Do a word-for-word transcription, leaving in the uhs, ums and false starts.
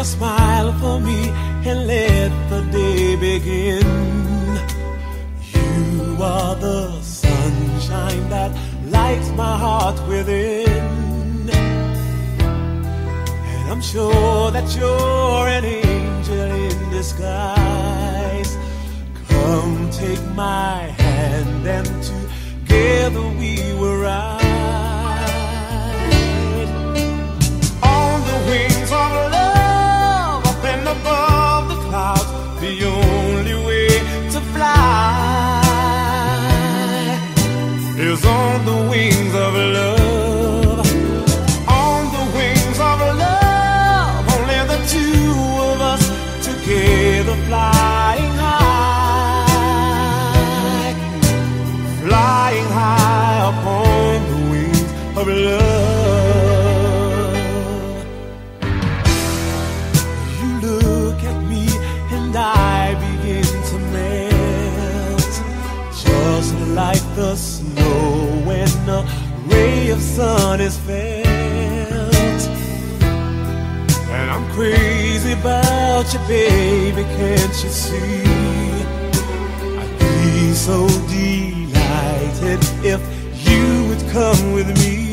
a smile for me and let the day begin. You are the sunshine that lights my heart within. And I'm sure that you're an angel in disguise. Come take my hand and together we will ride on the wings of love up and above the clouds. The only way to fly is on the wings of love. On the wings of love, only the two of us together flying high, flying high upon the wings of love. You look at me and I begin to melt, just like the snow when a ray of sun is felt. And I'm crazy about you, baby, can't you see? I'd be so delighted if you would come with me.